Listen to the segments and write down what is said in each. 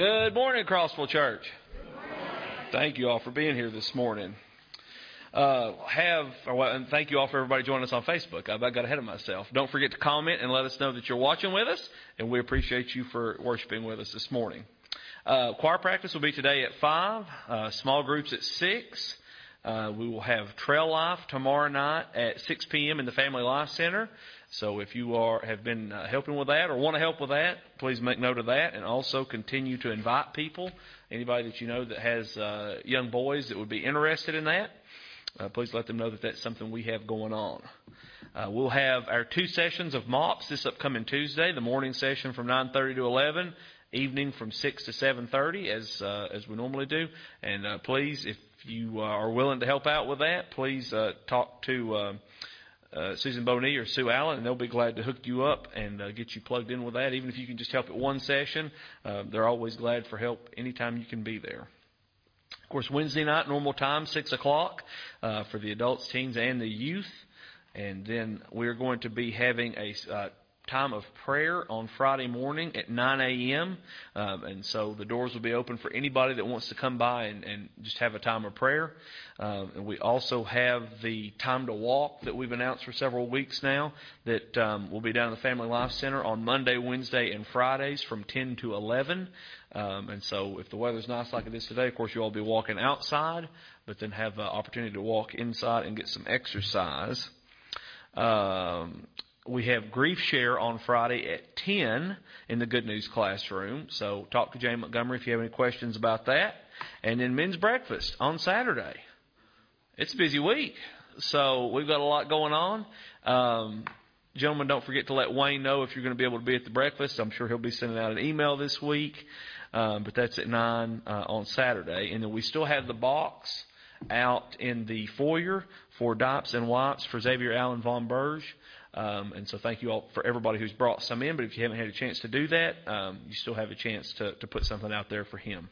Good morning, Crossville Church. Thank you all for being here this morning. And thank you all for everybody joining us on Facebook. I got ahead of myself. Don't forget to comment and let us know that you're watching with us, and we appreciate you for worshiping with us this morning. Choir practice will be today at 5, small groups at 6. We will have Trail Life tomorrow night at 6 p.m. in the Family Life Center. So if you have been helping with that or want to help with that, please make note of that, and also continue to invite people. Anybody that you know that has young boys that would be interested in that, please let them know that that's something we have going on. We'll have our 2 sessions of MOPS this upcoming Tuesday, the morning session from 9:30 to 11, evening from 6 to 7:30 as we normally do. And please, if you are willing to help out with that, please talk to Susan Boney or Sue Allen, and they'll be glad to hook you up and get you plugged in with that. Even if you can just help at one session, they're always glad for help anytime you can be there. Of course, Wednesday night, normal time, 6 o'clock for the adults, teens, and the youth. And then we're going to be having a time of prayer on Friday morning at 9 a.m. And so the doors will be open for anybody that wants to come by and just have a time of prayer. And we also have the time to walk that we've announced for several weeks now that will be down at the Family Life Center on Monday, Wednesday, and Fridays from 10 to 11. And so if the weather's nice like it is today, of course, you'll all be walking outside, but then have the opportunity to walk inside and get some exercise. We have Grief Share on Friday at 10 in the Good News classroom. So talk to Jane Montgomery if you have any questions about that. And then Men's Breakfast on Saturday. It's a busy week, so we've got a lot going on. Gentlemen, don't forget to let Wayne know if you're going to be able to be at the breakfast. I'm sure he'll be sending out an email this week, but that's at 9 on Saturday. And then we still have the box out in the foyer for Dipes and Wipes for Xavier Allen Von Berge. And so thank you all for everybody who's brought some in, but if you haven't had a chance to do that, you still have a chance to put something out there for him.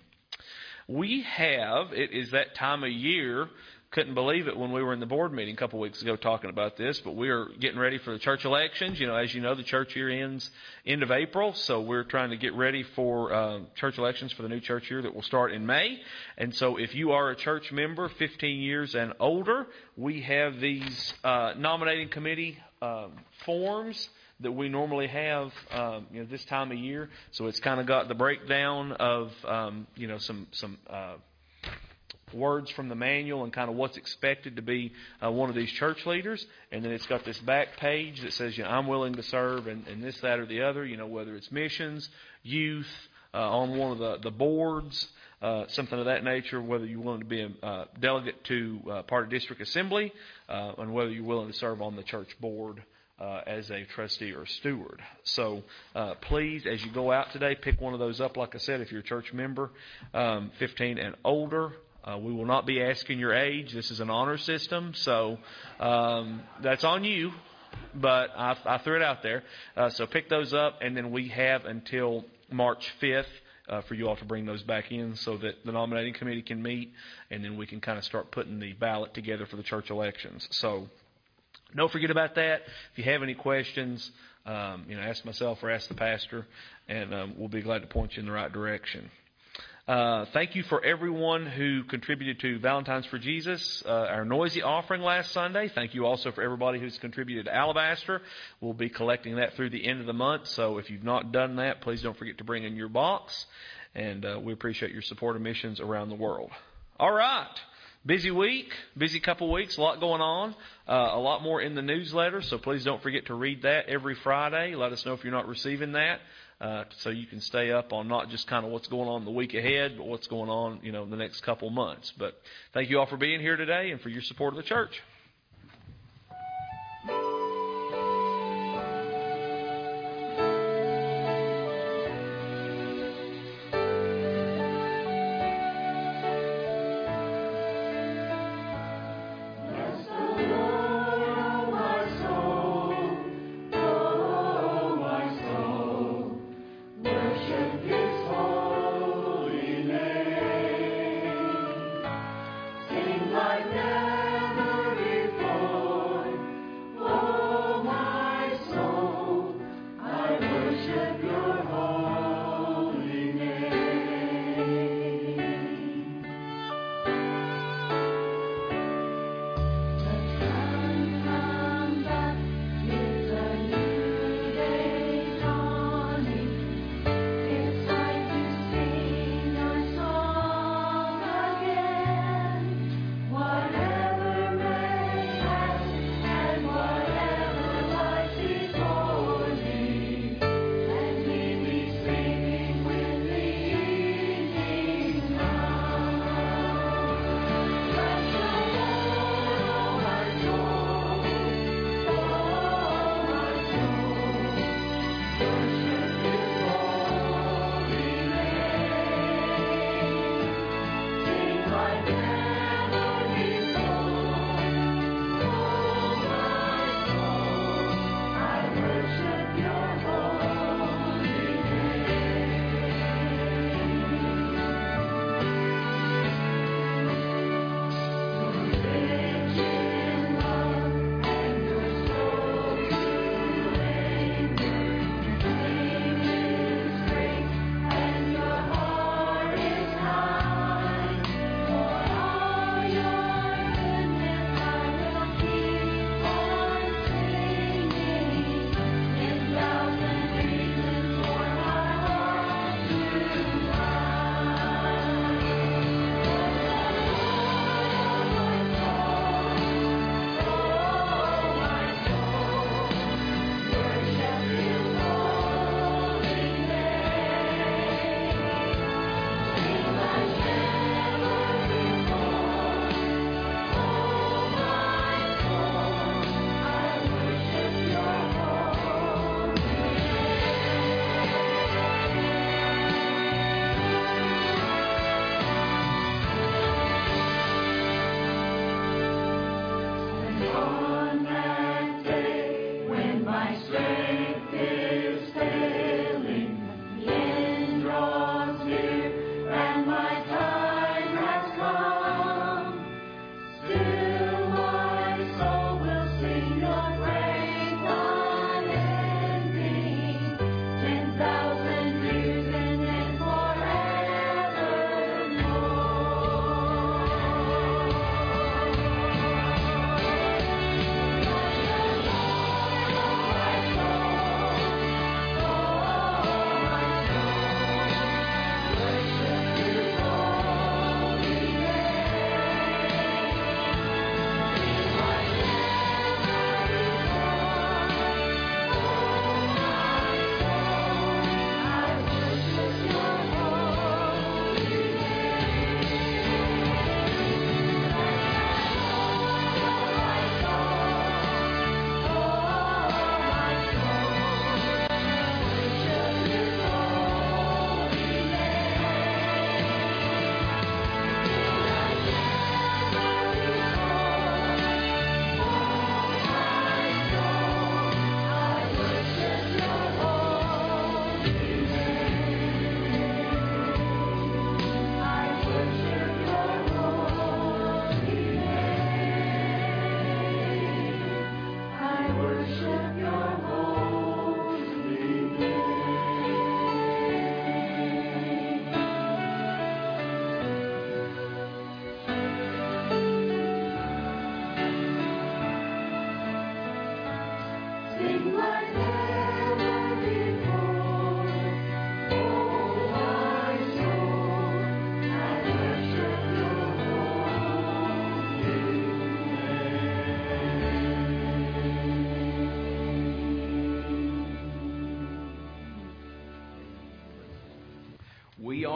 It is that time of year. Couldn't believe it when we were in the board meeting a couple weeks ago talking about this, but we are getting ready for the church elections. As you know, the church year ends end of April, so we're trying to get ready for church elections for the new church year that will start in May. And so if you are a church member 15 years and older, we have these nominating committee forms that we normally have this time of year. So it's kind of got the breakdown of some words from the manual and kind of what's expected to be one of these church leaders. And then it's got this back page that says, I'm willing to serve and this, that, or the other, whether it's missions, youth, on one of the boards, something of that nature, whether you're willing to be a delegate to part of district assembly, and whether you're willing to serve on the church board as a trustee or steward. So please, as you go out today, pick one of those up. Like I said, if you're a church member, 15 and older, we will not be asking your age. This is an honor system, so that's on you, but I threw it out there. So pick those up, and then we have until March 5th for you all to bring those back in so that the nominating committee can meet, and then we can kind of start putting the ballot together for the church elections. So don't forget about that. If you have any questions, ask myself or ask the pastor, and we'll be glad to point you in the right direction. Thank you for everyone who contributed to Valentine's for Jesus, our noisy offering last Sunday. Thank you also for everybody who's contributed to Alabaster. We'll be collecting that through the end of the month, so if you've not done that, please don't forget to bring in your box, and we appreciate your support of missions around the world. All right. Busy week, busy couple weeks, a lot going on, a lot more in the newsletter, so please don't forget to read that every Friday. Let us know if you're not receiving that, so you can stay up on not just kind of what's going on the week ahead, but what's going on, in the next couple months. But thank you all for being here today and for your support of the church. Like never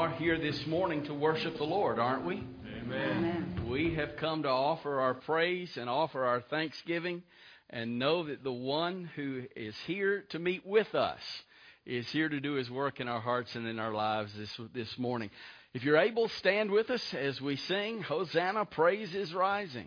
are here this morning to worship the Lord, aren't we? Amen. We have come to offer our praise and offer our thanksgiving and know that the one who is here to meet with us is here to do His work in our hearts and in our lives this morning. If you're able, stand with us as we sing, Hosanna, Praise is Rising.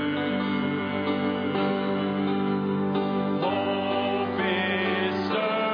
Hope is stirring.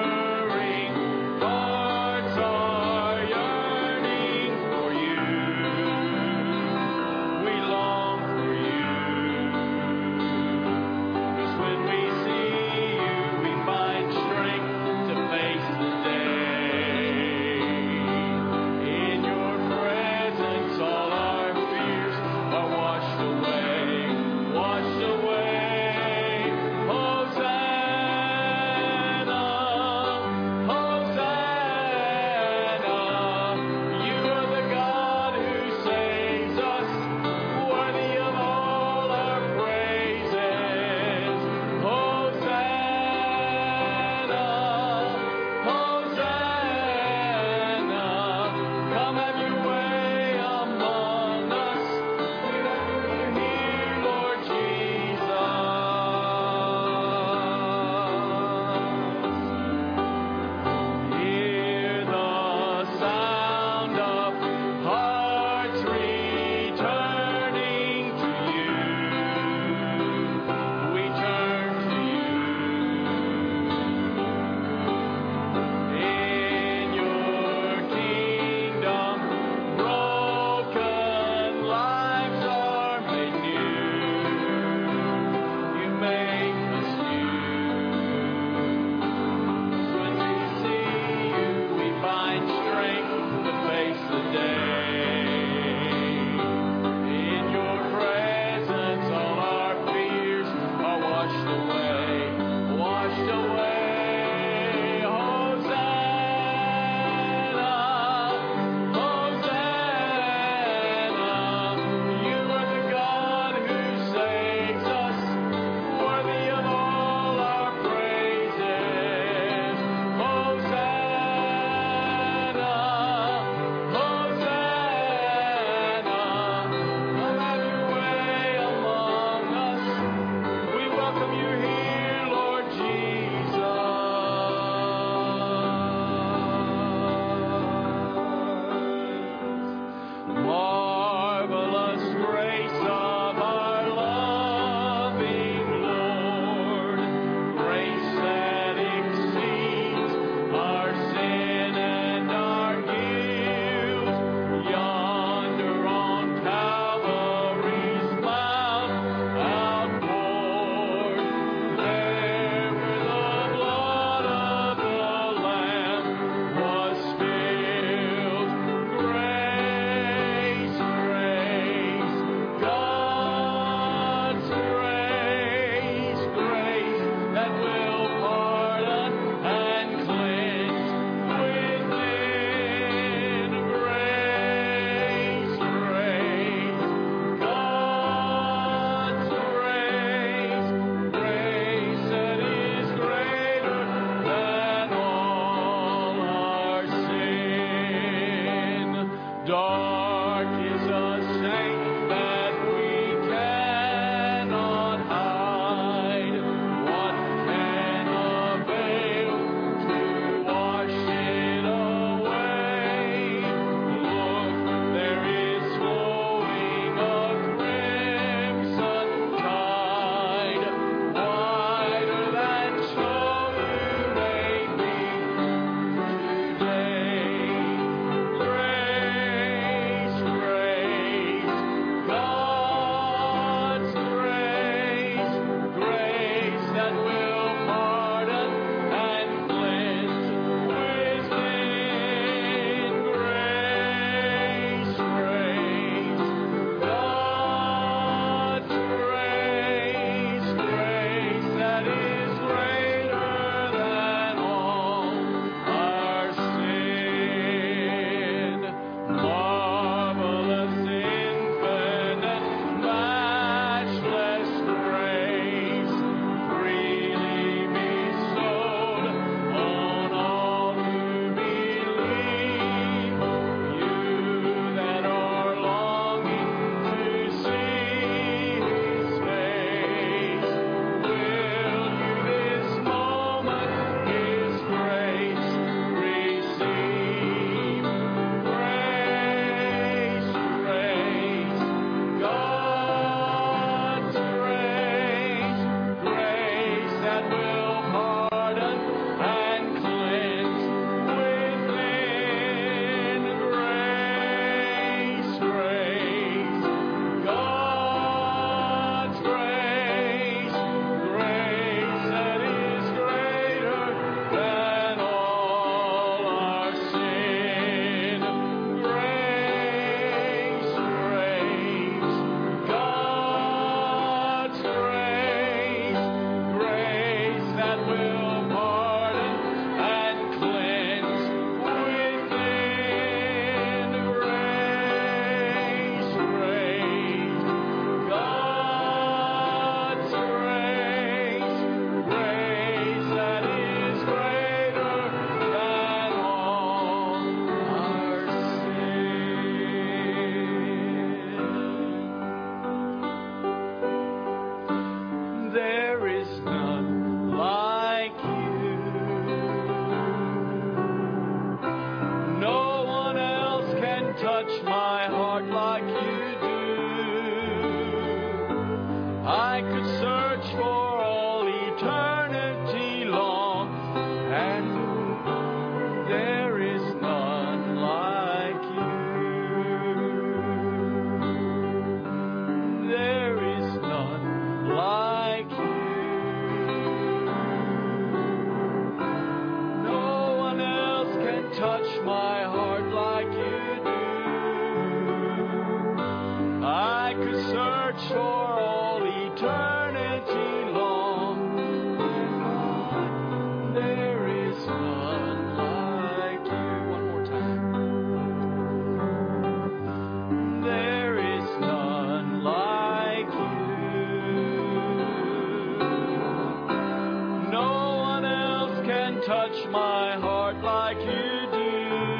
touch my heart like you do.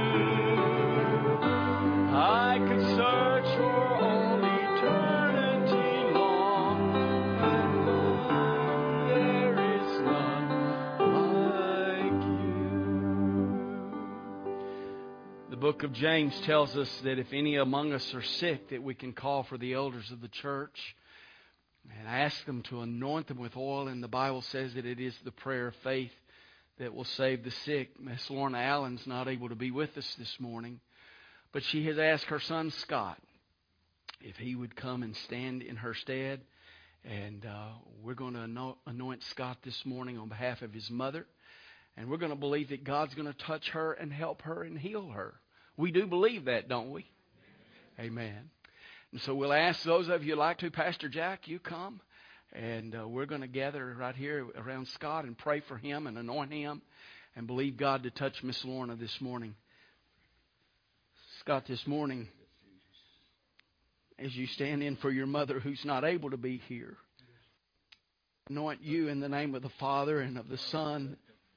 I could search for all eternity long. There is none like you. The book of James tells us that if any among us are sick, that we can call for the elders of the church and ask them to anoint them with oil. And the Bible says that it is the prayer of faith that will save the sick. Miss Lorna Allen's not able to be with us this morning, but she has asked her son Scott if he would come and stand in her stead. And we're going to anoint Scott this morning on behalf of his mother. And we're going to believe that God's going to touch her and help her and heal her. We do believe that, don't we? Amen. And so we'll ask those of you who like to, Pastor Jack, you come. And we're going to gather right here around Scott and pray for him and anoint him and believe God to touch Miss Lorna this morning. Scott, this morning, as you stand in for your mother who's not able to be here, anoint you in the name of the Father and of the Son.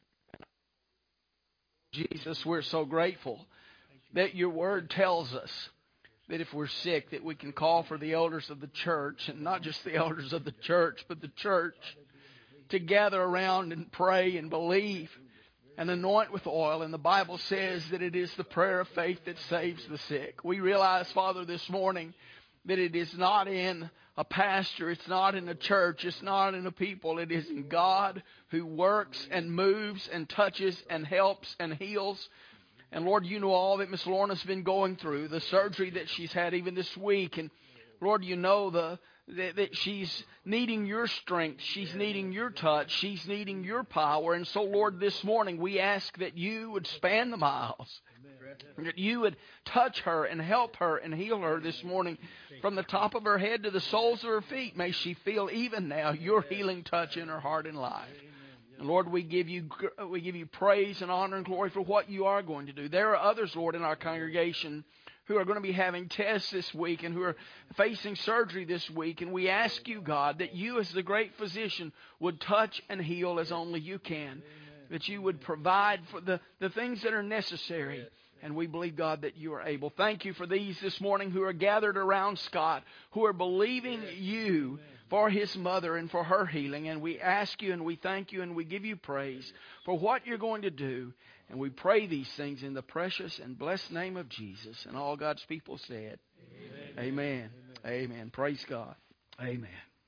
Jesus, we're so grateful that your word tells us that if we're sick, that we can call for the elders of the church, and not just the elders of the church, but the church, to gather around and pray and believe and anoint with oil. And the Bible says that it is the prayer of faith that saves the sick. We realize, Father, this morning that it is not in a pastor, it's not in a church, it's not in a people. It is in God who works and moves and touches and helps and heals. And Lord, you know all that Miss Lorna's been going through, the surgery that she's had even this week. And Lord, you know that she's needing your strength. She's needing your touch. She's needing your power. And so, Lord, this morning we ask that you would span the miles. Amen. That you would touch her and help her and heal her this morning. From the top of her head to the soles of her feet, may she feel even now your healing touch in her heart and life. And Lord, we give you praise and honor and glory for what you are going to do. There are others, Lord, in our congregation who are going to be having tests this week and who are facing surgery this week. And we ask you, God, that you as the great physician would touch and heal as only you can. Amen. That you would provide for the things that are necessary. Yes. And we believe, God, that you are able. Thank you for these this morning who are gathered around Scott, who are believing you for his mother and for her healing. And we ask you and we thank you and we give you praise for what you're going to do. And we pray these things in the precious and blessed name of Jesus. And all God's people said, Amen. Amen. Amen. Praise God. Amen.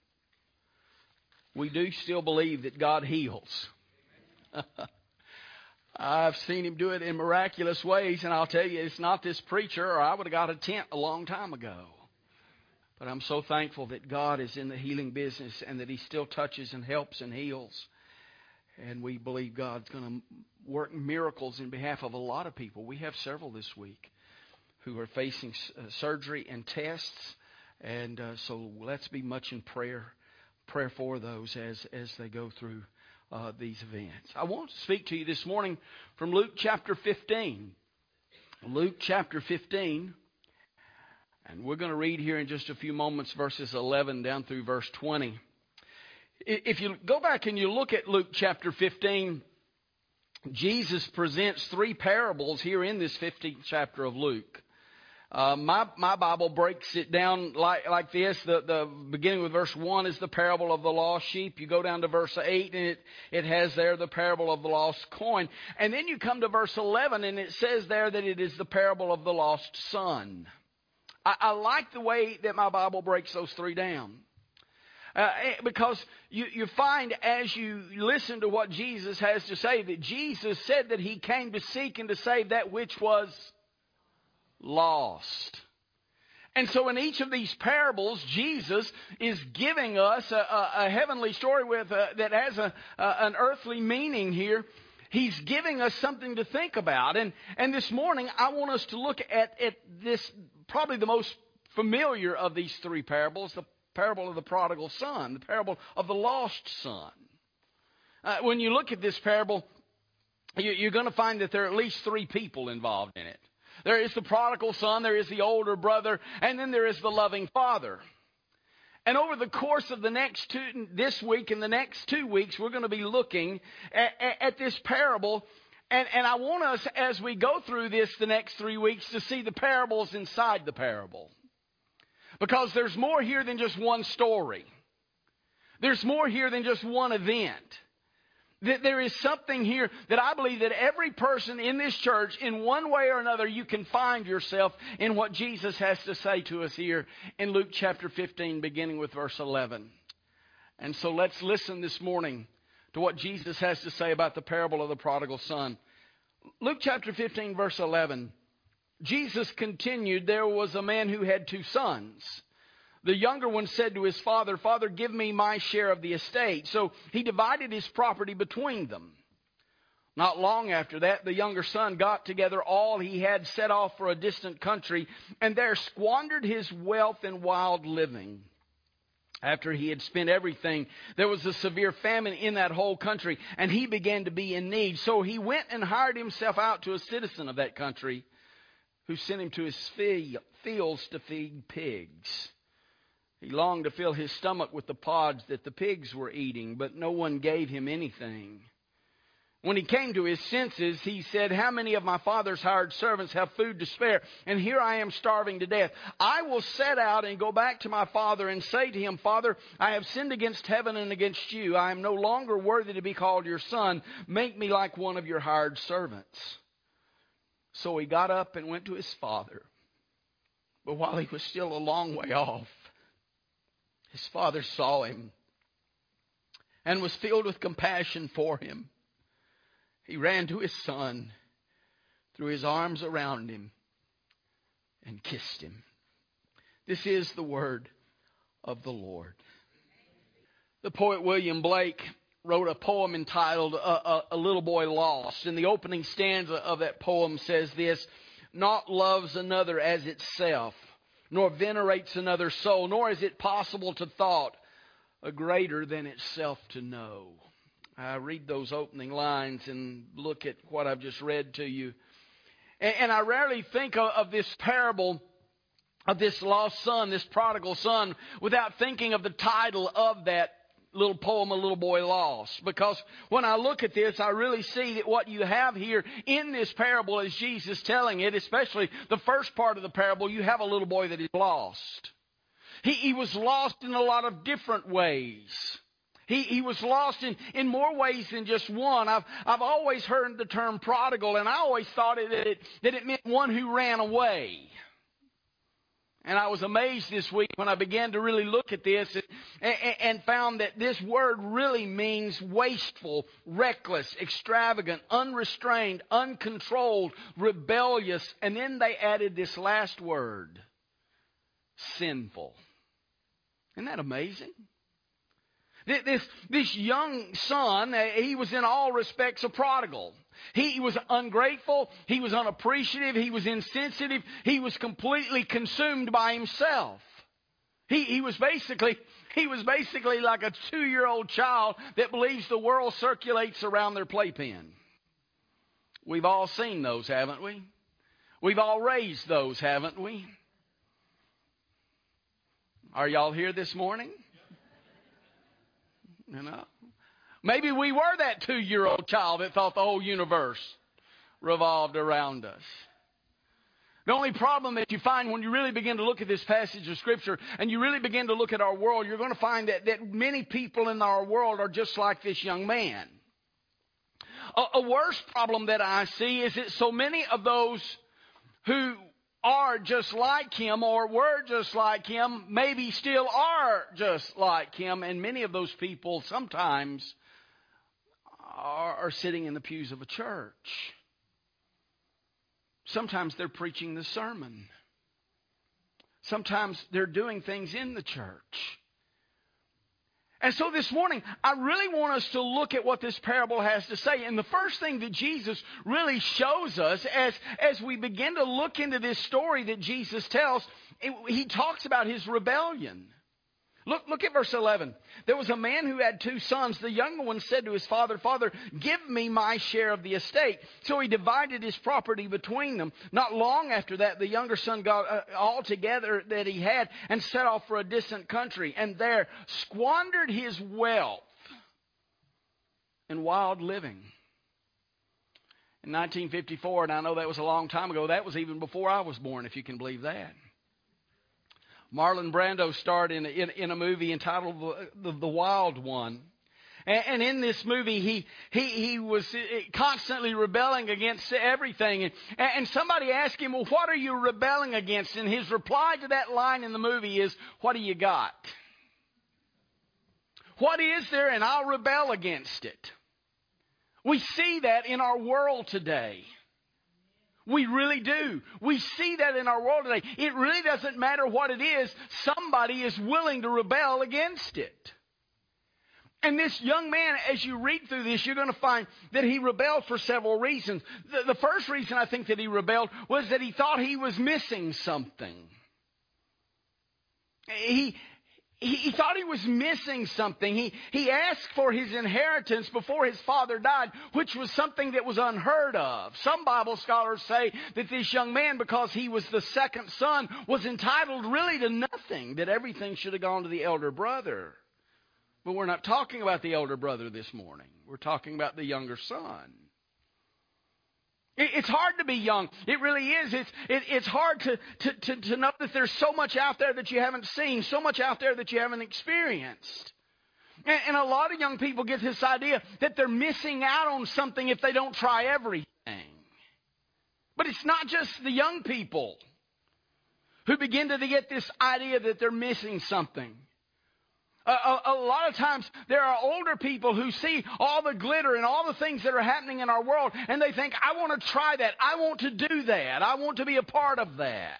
We do still believe that God heals. I've seen him do it in miraculous ways. And I'll tell you, it's not this preacher, or I would have got a tent a long time ago. But I'm so thankful that God is in the healing business and that he still touches and helps and heals. And we believe God's going to work miracles in behalf of a lot of people. We have several this week who are facing surgery and tests. And so let's be much in prayer for those as they go through these events. I want to speak to you this morning from Luke chapter 15. Luke chapter 15. And we're going to read here in just a few moments verses 11 down through verse 20. If you go back and you look at Luke chapter 15, Jesus presents three parables here in this 15th chapter of Luke. My Bible breaks it down like this. The beginning with verse 1 is the parable of the lost sheep. You go down to verse 8 and it has there the parable of the lost coin. And then you come to verse 11 and it says there that it is the parable of the lost son. I like the way that my Bible breaks those three down. Because you find as you listen to what Jesus has to say, that Jesus said that he came to seek and to save that which was lost. And so in each of these parables, Jesus is giving us a heavenly story that has an earthly meaning here. He's giving us something to think about. And this morning, I want us to look at this, probably the most familiar of these three parables, the parable of the prodigal son, the parable of the lost son. When you look at this parable, you're going to find that there are at least three people involved in it. There is the prodigal son, there is the older brother, and then there is the loving father. And over the course of this week and the next 2 weeks, we're going to be looking at this parable. And I want us, as we go through this the next 3 weeks, to see the parables inside the parable. Because there's more here than just one story. There's more here than just one event. There is something here that I believe that every person in this church, in one way or another, you can find yourself in what Jesus has to say to us here in Luke chapter 15, beginning with verse 11. And so let's listen this morning to what Jesus has to say about the parable of the prodigal son. Luke chapter 15, verse 11. Jesus continued, "There was a man who had 2 sons. The younger one said to his father, 'Father, give me my share of the estate.' So he divided his property between them. Not long after that, the younger son got together all he had, set off for a distant country, and there squandered his wealth in wild living. After he had spent everything, there was a severe famine in that whole country, and he began to be in need. So he went and hired himself out to a citizen of that country, who sent him to his fields to feed pigs. He longed to fill his stomach with the pods that the pigs were eating, but no one gave him anything. When he came to his senses, he said, 'How many of my father's hired servants have food to spare? And here I am starving to death. I will set out and go back to my father and say to him, Father, I have sinned against heaven and against you. I am no longer worthy to be called your son. Make me like one of your hired servants.' So he got up and went to his father. But while he was still a long way off, his father saw him and was filled with compassion for him. He ran to his son, threw his arms around him, and kissed him." This is the word of the Lord. The poet William Blake wrote a poem entitled A Little Boy Lost. And the opening stanza of that poem says this: "Naught loves another as itself, nor venerates another soul, nor is it possible to thought a greater than itself to know." I read those opening lines and look at what I've just read to you. And I rarely think of this parable of this lost son, this prodigal son, without thinking of the title of that little poem, A Little Boy Lost. Because when I look at this, I really see that what you have here in this parable is Jesus telling it, especially the first part of the parable, you have a little boy that is lost. He was lost in a lot of different ways. He was lost in more ways than just one. I've always heard the term prodigal, and I always thought that it meant one who ran away. And I was amazed this week when I began to really look at this and found that this word really means wasteful, reckless, extravagant, unrestrained, uncontrolled, rebellious. And then they added this last word, sinful. Isn't that amazing? This young son, he was in all respects a prodigal. He was ungrateful. He was unappreciative. He was insensitive. He was completely consumed by himself. He was basically like a 2-year-old child that believes the world circulates around their playpen. We've all seen those, haven't we? We've all raised those, haven't we? Are y'all here this morning? You know? Maybe we were that 2-year-old child that thought the whole universe revolved around us. The only problem that you find when you really begin to look at this passage of Scripture and you really begin to look at our world, you're going to find that many people in our world are just like this young man. A worse problem that I see is that so many of those who are just like him or were just like him maybe still are just like him, and many of those people sometimes are sitting in the pews of a church. Sometimes they're preaching the sermon. Sometimes they're doing things in the church. And so this morning, I really want us to look at what this parable has to say. And the first thing that Jesus really shows us as we begin to look into this story that Jesus tells, he talks about his rebellion. Look at verse 11. There was a man who had 2 sons. The younger one said to his father, Father, give me my share of the estate. So he divided his property between them. Not long after that, the younger son got all together that he had and set off for a distant country, and there squandered his wealth in wild living. In 1954, and I know that was a long time ago, that was even before I was born, if you can believe that. Marlon Brando starred in a movie entitled The Wild One. And in this movie, he was constantly rebelling against everything. And somebody asked him, well, what are you rebelling against? And his reply to that line in the movie is, what do you got? What is there? And I'll rebel against it. We see that in our world today. We really do. We see that in our world today. It really doesn't matter what it is. Somebody is willing to rebel against it. And this young man, as you read through this, you're going to find that he rebelled for several reasons. The first reason I think that he rebelled was that he thought he was missing something. He thought he was missing something. He asked for his inheritance before his father died, which was something that was unheard of. Some Bible scholars say that this young man, because he was the second son, was entitled really to nothing, that everything should have gone to the elder brother. But we're not talking about the elder brother this morning. We're talking about the younger son. It's hard to be young. It really is. It's hard to know that there's so much out there that you haven't seen, so much out there that you haven't experienced. And a lot of young people get this idea that they're missing out on something if they don't try everything. But it's not just the young people who begin to get this idea that they're missing something. A lot of times there are older people who see all the glitter and all the things that are happening in our world, and they think, I want to try that. I want to do that. I want to be a part of that.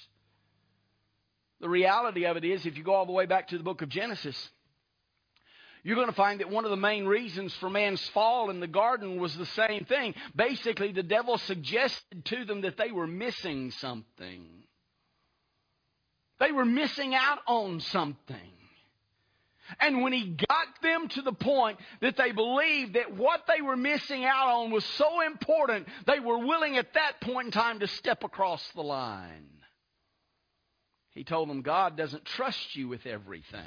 The reality of it is, if you go all the way back to the book of Genesis, you're going to find that one of the main reasons for man's fall in the garden was the same thing. Basically, the devil suggested to them that they were missing something. They were missing out on something. And when he got them to the point that they believed that what they were missing out on was so important, they were willing at that point in time to step across the line. He told them, God doesn't trust you with everything.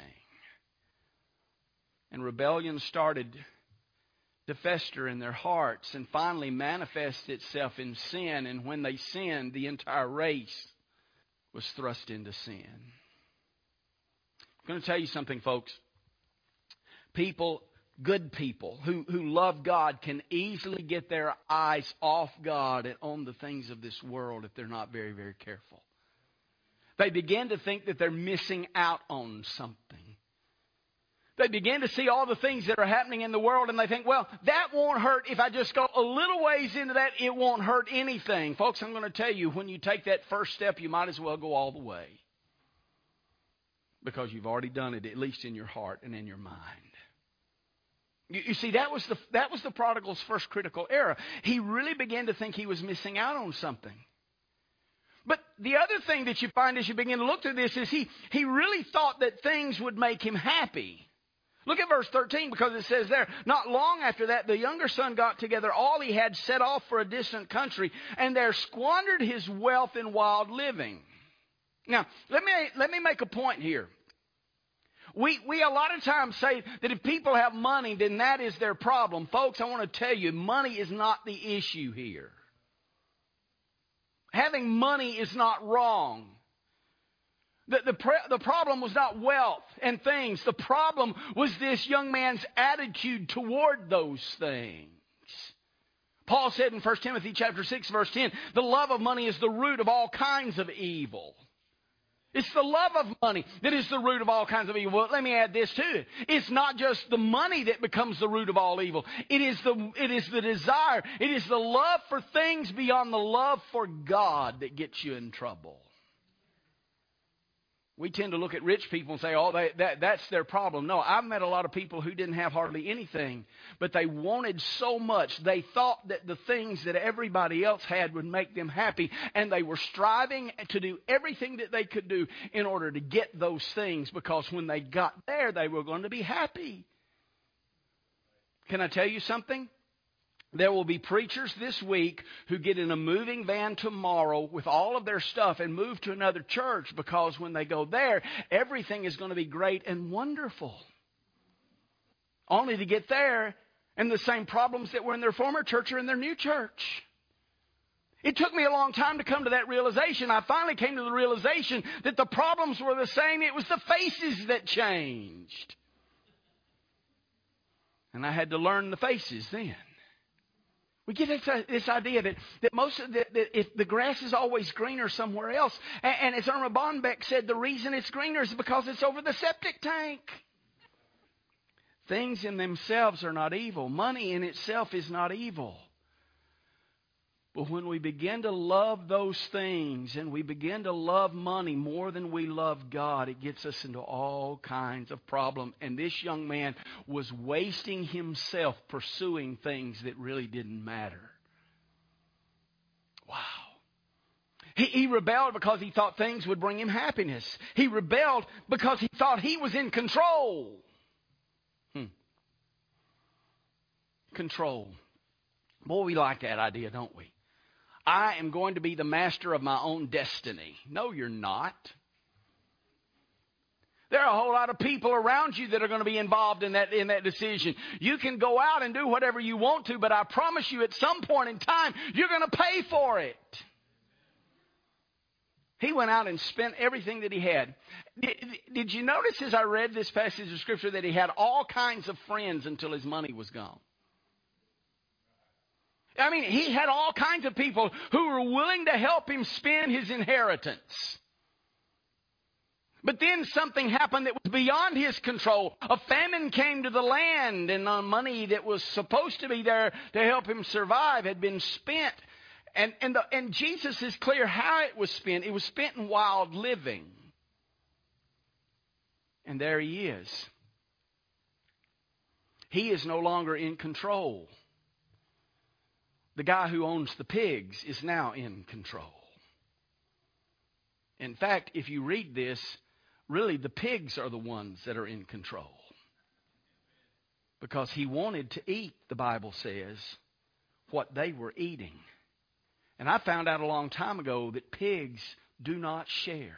And rebellion started to fester in their hearts and finally manifest itself in sin. And when they sinned, the entire race was thrust into sin. I'm going to tell you something, folks. Good people who love God can easily get their eyes off God and on the things of this world if they're not very, very careful. They begin to think that they're missing out on something. They begin to see all the things that are happening in the world and they think, well, that won't hurt. If I just go a little ways into that, it won't hurt anything. Folks, I'm going to tell you, when you take that first step, you might as well go all the way. Because you've already done it, at least in your heart and in your mind. You see, that was the prodigal's first critical error. He really began to think he was missing out on something. But the other thing that you find as you begin to look through this is he really thought that things would make him happy. Look at verse 13, because it says there, not long after that, the younger son got together all he had, set off for a distant country, and there squandered his wealth in wild living. Now, let me make a point here. We a lot of times say that if people have money, then that is their problem. Folks, I want to tell you, money is not the issue here. Having money is not wrong. The problem was not wealth and things. The problem was this young man's attitude toward those things. Paul said in 1 Timothy chapter 6, verse 10, the love of money is the root of all kinds of evil. It's the love of money that is the root of all kinds of evil. Well, let me add this to it. It's not just the money that becomes the root of all evil. It is the desire. It is the love for things beyond the love for God that gets you in trouble. We tend to look at rich people and say, oh, that's their problem. No, I've met a lot of people who didn't have hardly anything, but they wanted so much. They thought that the things that everybody else had would make them happy, and they were striving to do everything that they could do in order to get those things, because when they got there, they were going to be happy. Can I tell you something? There will be preachers this week who get in a moving van tomorrow with all of their stuff and move to another church, because when they go there, everything is going to be great and wonderful. Only to get there and the same problems that were in their former church are in their new church. It took me a long time to come to that realization. I finally came to the realization that the problems were the same. It was the faces that changed. And I had to learn the faces then. We get this idea that if the grass is always greener somewhere else. And as Irma Bonbeck said, the reason it's greener is because it's over the septic tank. Things in themselves are not evil. Money in itself is not evil. But when we begin to love those things and we begin to love money more than we love God, it gets us into all kinds of problems. And this young man was wasting himself pursuing things that really didn't matter. Wow. He rebelled because he thought things would bring him happiness. He rebelled because he thought he was in control. Control. Boy, we like that idea, don't we? I am going to be the master of my own destiny. No, you're not. There are a whole lot of people around you that are going to be involved in that decision. You can go out and do whatever you want to, but I promise you at some point in time, you're going to pay for it. He went out and spent everything that he had. Did you notice as I read this passage of Scripture that he had all kinds of friends until his money was gone? I mean, he had all kinds of people who were willing to help him spend his inheritance. But then something happened that was beyond his control. A famine came to the land, and the money that was supposed to be there to help him survive had been spent. And Jesus is clear how it was spent. It was spent in wild living. And there he is. He is no longer in control. The guy who owns the pigs is now in control. In fact, if you read this, really the pigs are the ones that are in control. Because he wanted to eat, the Bible says, what they were eating. And I found out a long time ago that pigs do not share.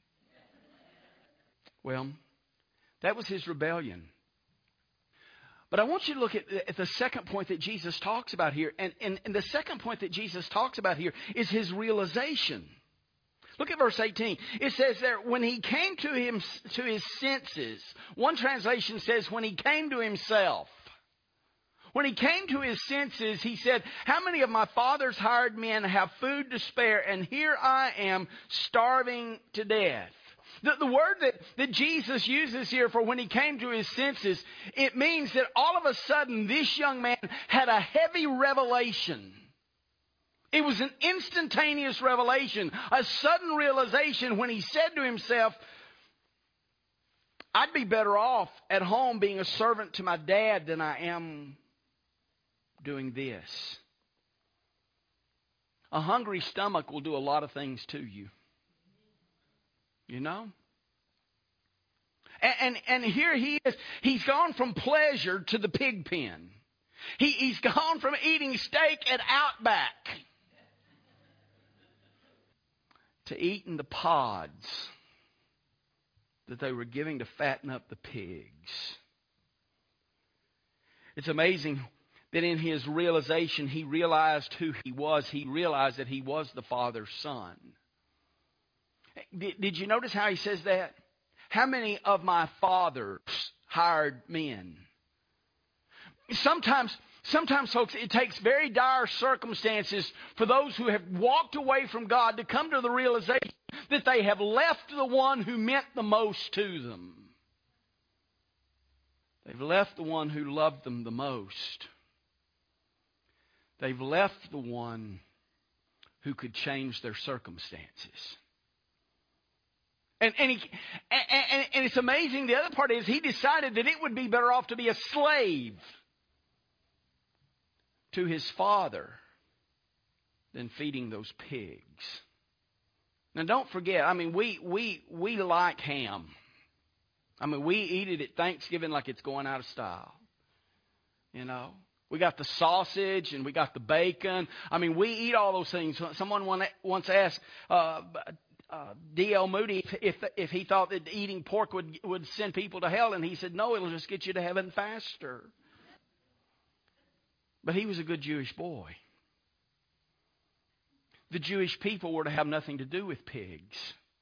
Well, that was his rebellion. But I want you to look at the second point that Jesus talks about here. And the second point that Jesus talks about here is his realization. Look at verse 18. It says there, when he came to his senses. One translation says, when he came to himself. When he came to his senses, he said, how many of my father's hired men have food to spare, and here I am starving to death? The word that Jesus uses here for when he came to his senses, it means that all of a sudden this young man had a heavy revelation. It was an instantaneous revelation, a sudden realization when he said to himself, I'd be better off at home being a servant to my dad than I am doing this. A hungry stomach will do a lot of things to you. You know? And here he is. He's gone from pleasure to the pig pen. He's gone from eating steak at Outback to eating the pods that they were giving to fatten up the pigs. It's amazing that in his realization, he realized who he was. He realized that he was the Father's son. Did you notice how he says that? How many of my father's hired men? Sometimes, folks, it takes very dire circumstances for those who have walked away from God to come to the realization that they have left the one who meant the most to them. They've left the one who loved them the most. They've left the one who could change their circumstances. And it's amazing. The other part is he decided that it would be better off to be a slave to his father than feeding those pigs. Now, don't forget, we like ham. We eat it at Thanksgiving like it's going out of style. You know, we got the sausage and we got the bacon. We eat all those things. Someone once asked D.L. Moody if he thought that eating pork would send people to hell, and he said, no, it'll just get you to heaven faster. But he was a good Jewish boy. The Jewish people were to have nothing to do with pigs.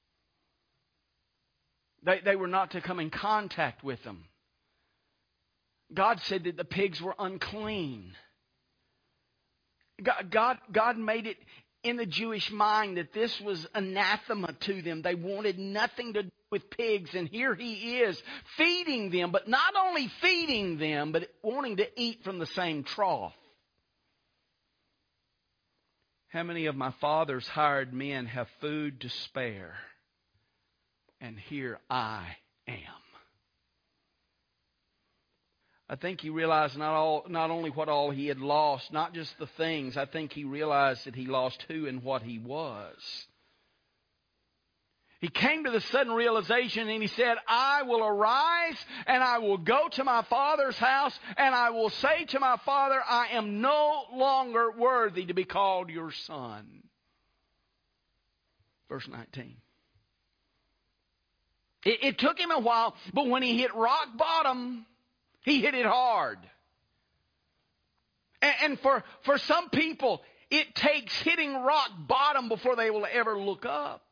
They were not to come in contact with them. God said that the pigs were unclean. God made it in the Jewish mind that this was anathema to them. They wanted nothing to do with pigs. And here he is feeding them, but not only feeding them, but wanting to eat from the same trough. How many of my father's hired men have food to spare? And here I am. I think he realized not only what all he had lost, not just the things. I think he realized that he lost who and what he was. He came to the sudden realization and he said, I will arise and I will go to my father's house and I will say to my father, I am no longer worthy to be called your son. Verse 19. It took him a while, but when he hit rock bottom, he hit it hard. And for some people, it takes hitting rock bottom before they will ever look up.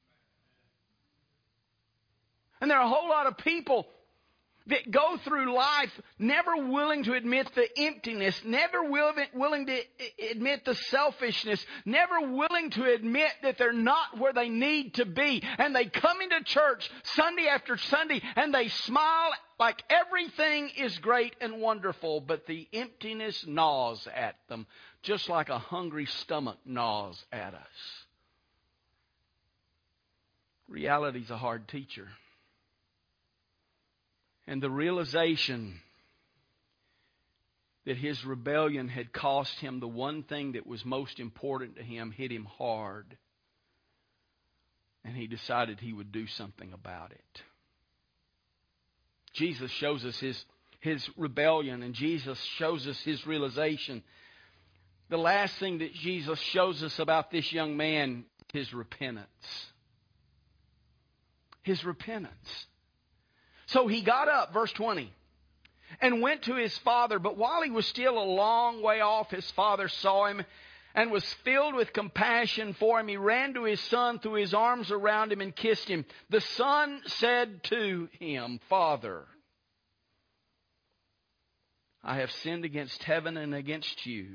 And there are a whole lot of people that go through life never willing to admit the emptiness, never willing to admit the selfishness, never willing to admit that they're not where they need to be. And they come into church Sunday after Sunday and they smile like everything is great and wonderful, but the emptiness gnaws at them, just like a hungry stomach gnaws at us. Reality's a hard teacher. And the realization that his rebellion had cost him the one thing that was most important to him hit him hard. And he decided he would do something about it. Jesus shows us his rebellion, and Jesus shows us his realization. The last thing that Jesus shows us about this young man is his repentance. His repentance. So he got up, verse 20, and went to his father. But while he was still a long way off, his father saw him and was filled with compassion for him. He ran to his son, threw his arms around him, and kissed him. The son said to him, Father, I have sinned against heaven and against you.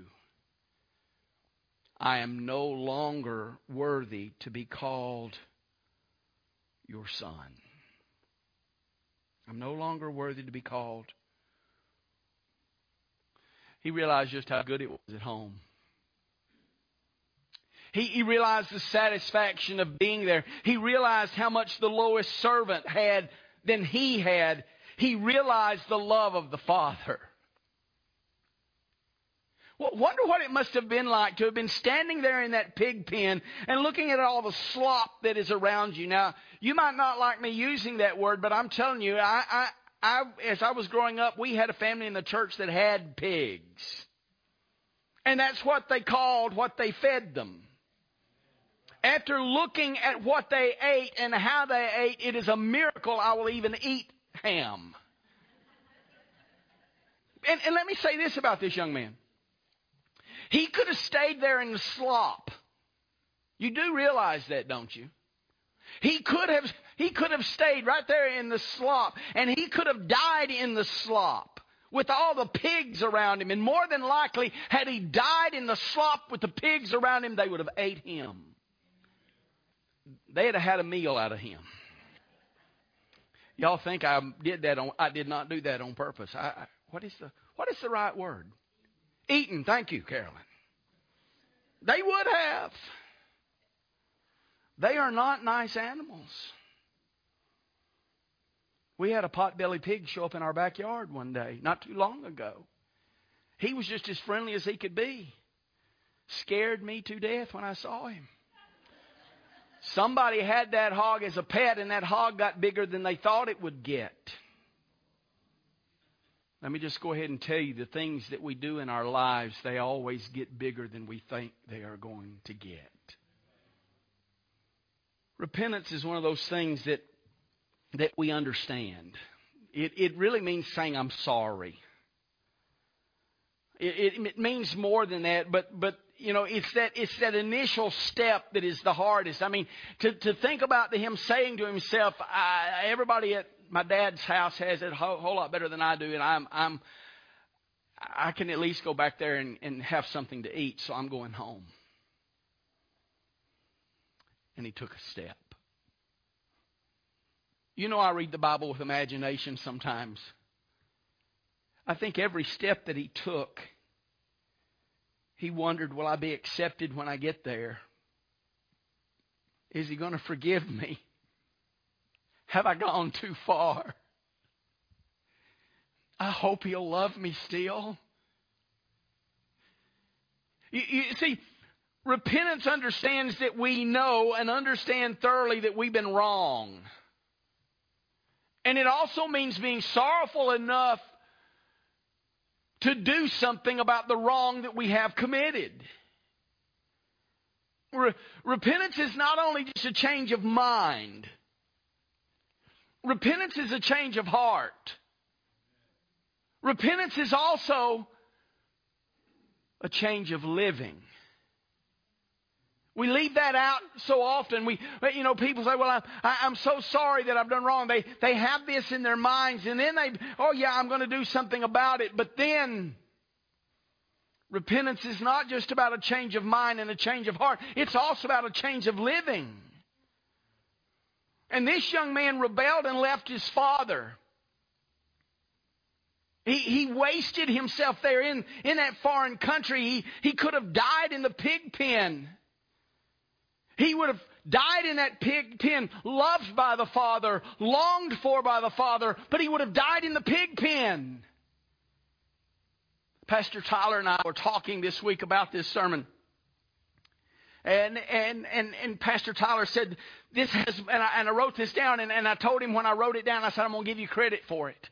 I am no longer worthy to be called your son. I'm no longer worthy to be called. He realized just how good it was at home. He realized the satisfaction of being there. He realized how much the lowest servant had than he had. He realized the love of the Father. Well, wonder what it must have been like to have been standing there in that pig pen and looking at all the slop that is around you. Now, you might not like me using that word, but I'm telling you, as I was growing up, we had a family in the church that had pigs. And that's what they called what they fed them. After looking at what they ate and how they ate, it is a miracle I will even eat ham. And let me say this about this young man. He could have stayed there in the slop. You do realize that, don't you? He could have stayed right there in the slop, and he could have died in the slop with all the pigs around him. And more than likely, had he died in the slop with the pigs around him, they would have ate him. They'd have had a meal out of him. Y'all think I did not do that on purpose. What is the right word? Eaten. Thank you, Carolyn. They would have. They are not nice animals. We had a potbelly pig show up in our backyard one day, not too long ago. He was just as friendly as he could be. Scared me to death when I saw him. Somebody had that hog as a pet, and that hog got bigger than they thought it would get. Let me just go ahead and tell you, the things that we do in our lives, they always get bigger than we think they are going to get. Repentance is one of those things that we understand. It really means saying, I'm sorry. It means more than that, but you know, it's that initial step that is the hardest. I mean, to think about him saying to himself, everybody at my dad's house has it a whole lot better than I do, and I can at least go back there and have something to eat, so I'm going home. And he took a step. You know, I read the Bible with imagination sometimes. I think every step that he took, he wondered, will I be accepted when I get there? Is he going to forgive me? Have I gone too far? I hope he'll love me still. You see, repentance understands that we know and understand thoroughly that we've been wrong. And it also means being sorrowful enough to do something about the wrong that we have committed. Repentance is not only just a change of mind. Repentance is a change of heart. Repentance is also a change of living. We leave that out so often. People say, well, I'm so sorry that I've done wrong. They have this in their minds, and then I'm going to do something about it. But then, repentance is not just about a change of mind and a change of heart. It's also about a change of living. And this young man rebelled and left his father. He wasted himself there in that foreign country. He could have died in the pig pen. He would have died in that pig pen, loved by the Father, longed for by the Father, but he would have died in the pig pen. Pastor Tyler and I were talking this week about this sermon. And Pastor Tyler said, and I wrote this down, and I told him when I wrote it down, I said, I'm going to give you credit for it.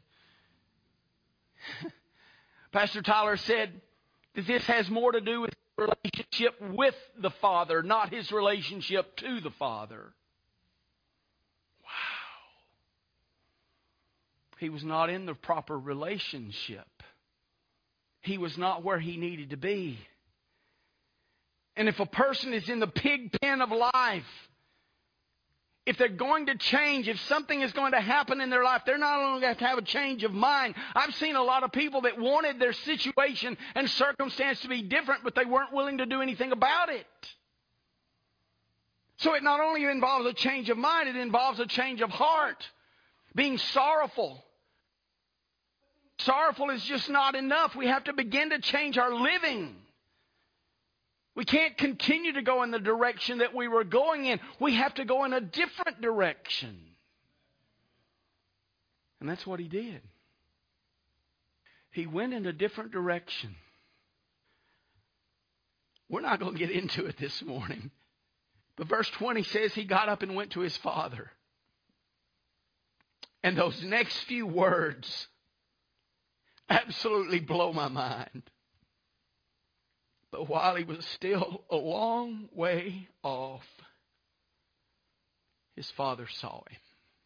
Pastor Tyler said that this has more to do with relationship with the Father, not his relationship to the Father. Wow. He was not in the proper relationship. He was not where he needed to be. And if a person is in the pig pen of life, if they're going to change, if something is going to happen in their life, they're not only going to have a change of mind. I've seen a lot of people that wanted their situation and circumstance to be different, but they weren't willing to do anything about it. So it not only involves a change of mind, it involves a change of heart. Being sorrowful. Sorrowful is just not enough. We have to begin to change our living. We can't continue to go in the direction that we were going in. We have to go in a different direction. And that's what he did. He went in a different direction. We're not going to get into it this morning. But verse 20 says he got up and went to his father. And those next few words absolutely blow my mind. But while he was still a long way off, his father saw him.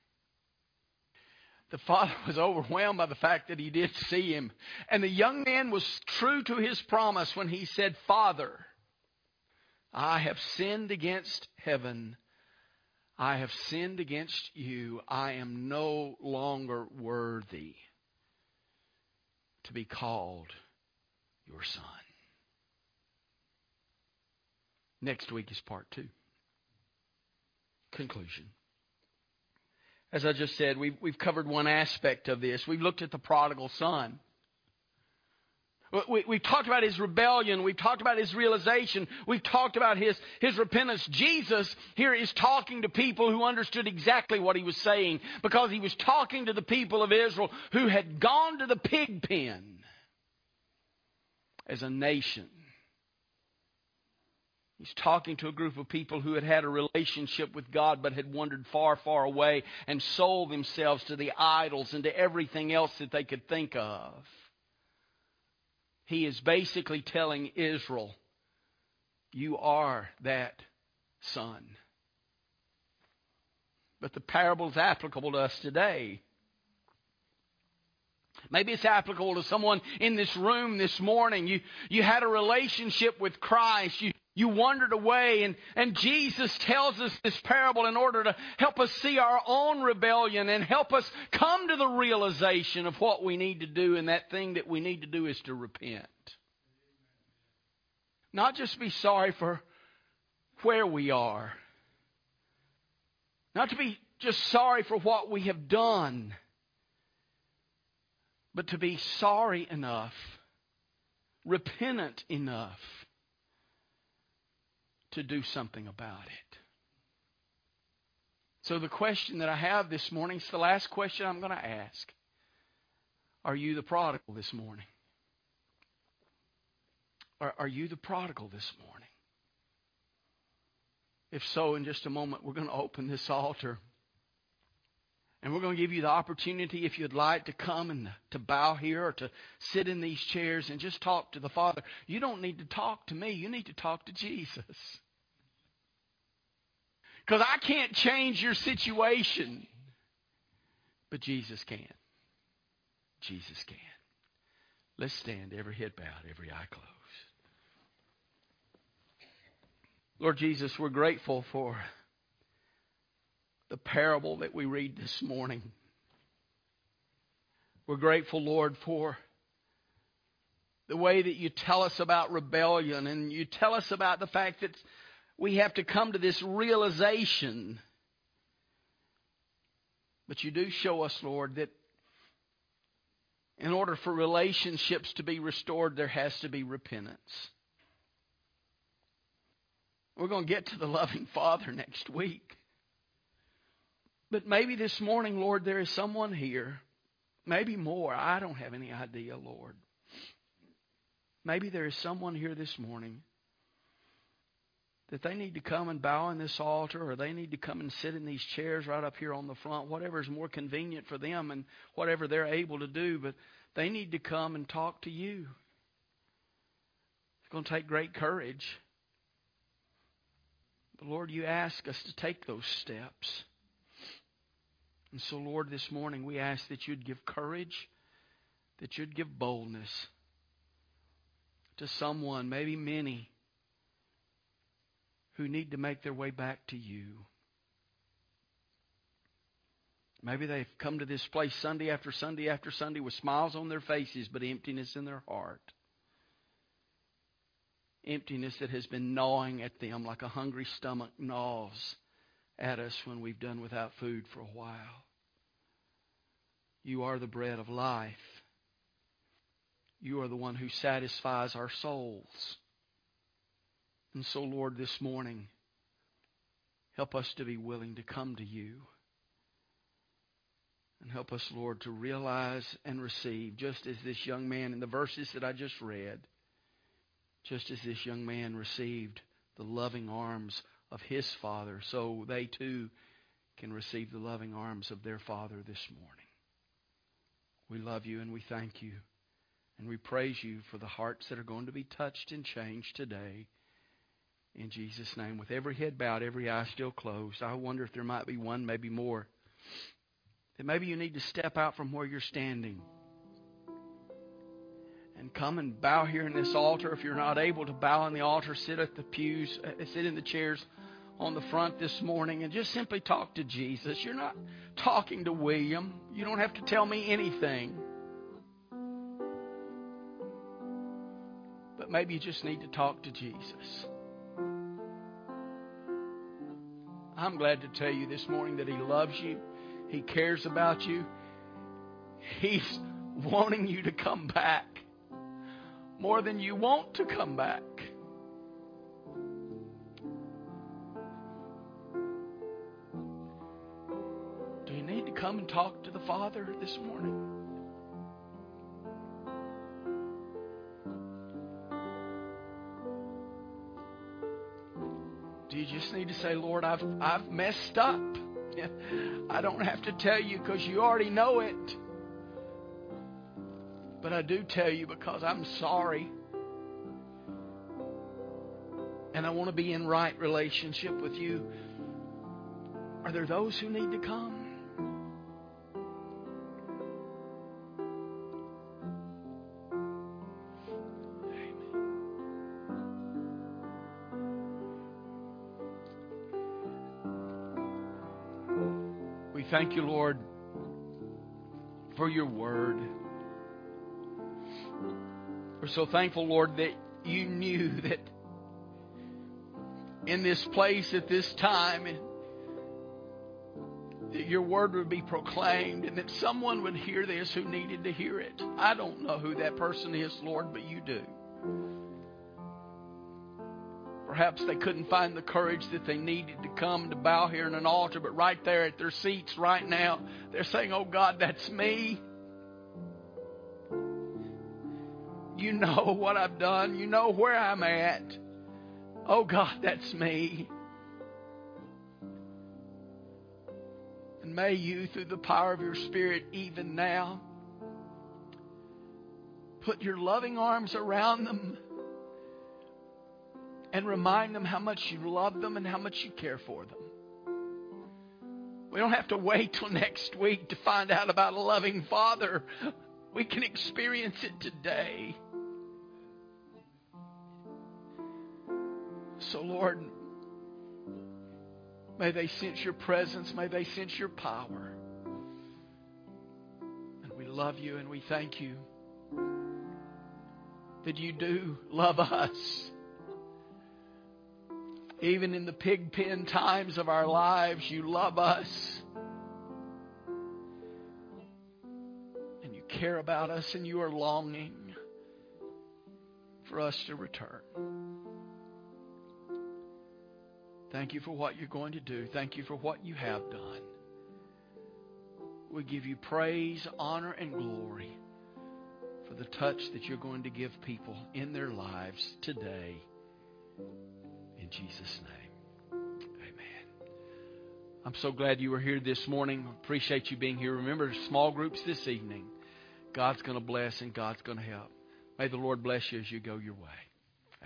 The father was overwhelmed by the fact that he did see him. And the young man was true to his promise when he said, Father, I have sinned against heaven. I have sinned against you. I am no longer worthy to be called your son. Next week is part 2. Conclusion. As I just said, we've covered one aspect of this. We've looked at the prodigal son. We've talked about his rebellion. We've talked about his realization. We've talked about his repentance. Jesus here is talking to people who understood exactly what he was saying, because he was talking to the people of Israel who had gone to the pig pen as a nation. He's talking to a group of people who had had a relationship with God but had wandered far, far away and sold themselves to the idols and to everything else that they could think of. He is basically telling Israel, you are that son. But the parable is applicable to us today. Maybe it's applicable to someone in this room this morning. You had a relationship with Christ. You wandered away, and Jesus tells us this parable in order to help us see our own rebellion and help us come to the realization of what we need to do, and that thing that we need to do is to repent. Not just be sorry for where we are. Not to be just sorry for what we have done, but to be sorry enough, repentant enough, to do something about it. So the question that I have this morning is the last question I'm going to ask. Are you the prodigal this morning? Are you the prodigal this morning? If so, in just a moment, we're going to open this altar. And we're going to give you the opportunity, if you'd like, to come and to bow here or to sit in these chairs and just talk to the Father. You don't need to talk to me. You need to talk to Jesus. Because I can't change your situation. But Jesus can. Jesus can. Let's stand, every head bowed, every eye closed. Lord Jesus, we're grateful for the parable that we read this morning. We're grateful, Lord, for the way that you tell us about rebellion, and you tell us about the fact that we have to come to this realization. But you do show us, Lord, that in order for relationships to be restored, there has to be repentance. We're going to get to the loving Father next week. But maybe this morning, Lord, there is someone here, maybe more. I don't have any idea, Lord. Maybe there is someone here this morning that they need to come and bow in this altar, or they need to come and sit in these chairs right up here on the front, whatever is more convenient for them and whatever they're able to do. But they need to come and talk to you. It's going to take great courage. But Lord, you ask us to take those steps. And so, Lord, this morning we ask that you'd give courage, that you'd give boldness to someone, maybe many, who need to make their way back to you. Maybe they've come to this place Sunday after Sunday after Sunday with smiles on their faces, but emptiness in their heart. Emptiness that has been gnawing at them like a hungry stomach gnaws at us when we've done without food for a while. You are the bread of life. You are the one who satisfies our souls. And so, Lord, this morning, help us to be willing to come to you. And help us, Lord, to realize and receive, just as this young man in the verses that I just read, just as this young man received the loving arms of his Father, so they too can receive the loving arms of their Father this morning. We love you and we thank you. And we praise you for the hearts that are going to be touched and changed today. In Jesus' name, with every head bowed, every eye still closed, I wonder if there might be one, maybe more, that maybe you need to step out from where you're standing and come and bow here in this altar. If you're not able to bow in the altar, sit at the pews, sit in the chairs on the front this morning and just simply talk to Jesus. You're not talking to William. You don't have to tell me anything. But maybe you just need to talk to Jesus. I'm glad to tell you this morning that He loves you. He cares about you. He's wanting you to come back. more than you want to come back. Do you need to come and talk to the Father this morning? Do you just need to say, Lord, I've messed up? I don't have to tell you because you already know it. But I do tell you because I'm sorry. And I want to be in right relationship with you. Are there those who need to come? We thank you, Lord, for your word. We're so thankful, Lord, that you knew that in this place at this time that your word would be proclaimed and that someone would hear this who needed to hear it. I don't know who that person is, Lord, but you do. Perhaps they couldn't find the courage that they needed to come to bow here in an altar, but right there at their seats right now, they're saying, oh God, that's me. You know what I've done. You know where I'm at. Oh God, that's me. And may you, through the power of your Spirit, even now, put your loving arms around them and remind them how much you love them and how much you care for them. We don't have to wait till next week to find out about a loving Father. We can experience it today. So, Lord, may they sense your presence. May they sense your power. And we love you and we thank you that you do love us. Even in the pig pen times of our lives, you love us. And you care about us and you are longing for us to return. Thank you for what you're going to do. Thank you for what you have done. We give you praise, honor, and glory for the touch that you're going to give people in their lives today. In Jesus' name, amen. I'm so glad you were here this morning. Appreciate you being here. Remember, small groups this evening. God's going to bless and God's going to help. May the Lord bless you as you go your way.